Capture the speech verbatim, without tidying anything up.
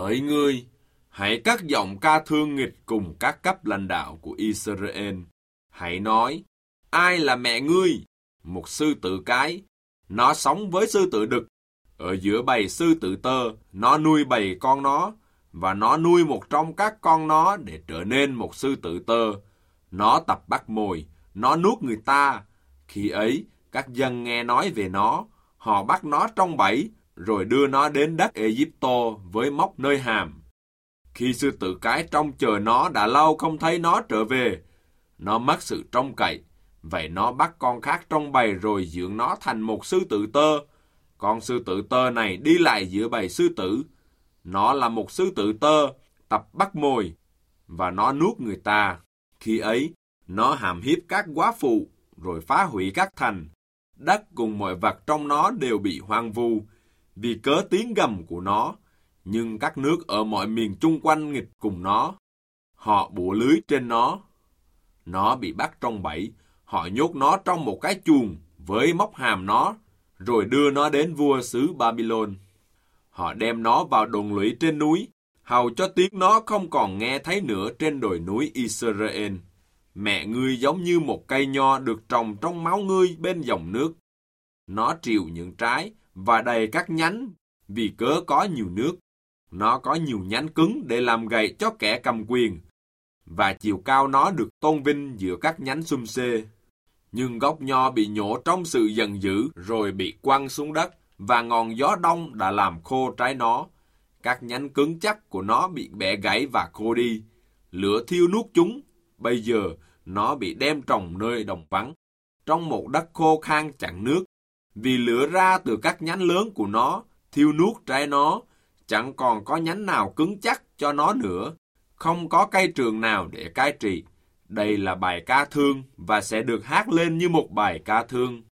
Hỡi ngươi, hãy cất giọng ca thương nghịch cùng các cấp lãnh đạo của Israel. Hãy nói, ai là mẹ ngươi? Một sư tử cái. Nó sống với sư tử đực. Ở giữa bầy sư tử tơ, nó nuôi bầy con nó, và nó nuôi một trong các con nó để trở nên một sư tử tơ. Nó tập bắt mồi, nó nuốt người ta. Khi ấy, các dân nghe nói về nó, họ bắt nó trong bẫy, rồi đưa nó đến đất Ê-díp-tô với móc nơi hàm. Khi sư tử cái trông chờ nó đã lâu không thấy nó trở về, nó mất sự trông cậy. Vậy nó bắt con khác trong bầy rồi dưỡng nó thành một sư tử tơ. Con sư tử tơ này đi lại giữa bầy sư tử. Nó là một sư tử tơ, tập bắt mồi, và nó nuốt người ta. Khi ấy, nó hãm hiếp các góa phụ, rồi phá hủy các thành. Đất cùng mọi vật trong nó đều bị hoang vu, vì cớ tiếng gầm của nó. Nhưng các nước ở mọi miền chung quanh nghịch cùng nó. Họ bủa lưới trên nó. Nó bị bắt trong bẫy. Họ nhốt nó trong một cái chuồng với móc hàm nó, rồi đưa nó đến vua xứ Babylon. Họ đem nó vào đồn lũy trên núi, hầu cho tiếng nó không còn nghe thấy nữa trên đồi núi Israel. Mẹ ngươi giống như một cây nho được trồng trong máu ngươi bên dòng nước. Nó trìu những trái và đầy các nhánh vì cớ có nhiều nước. Nó có nhiều nhánh cứng để làm gậy cho kẻ cầm quyền, và chiều cao nó được tôn vinh giữa các nhánh xum xê. Nhưng gốc nho bị nhổ trong sự giận dữ rồi bị quăng xuống đất, và ngọn gió đông đã làm khô trái nó. Các nhánh cứng chắc của nó bị bẻ gãy và khô đi. Lửa thiêu nuốt chúng. Bây giờ nó bị đem trồng nơi đồng vắng, trong một đất khô khan chẳng nước. Vì lửa ra từ các nhánh lớn của nó, thiêu nuốt trái nó, chẳng còn có nhánh nào cứng chắc cho nó nữa. Không có cây trường nào để cai trị. Đây là bài ca thương và sẽ được hát lên như một bài ca thương.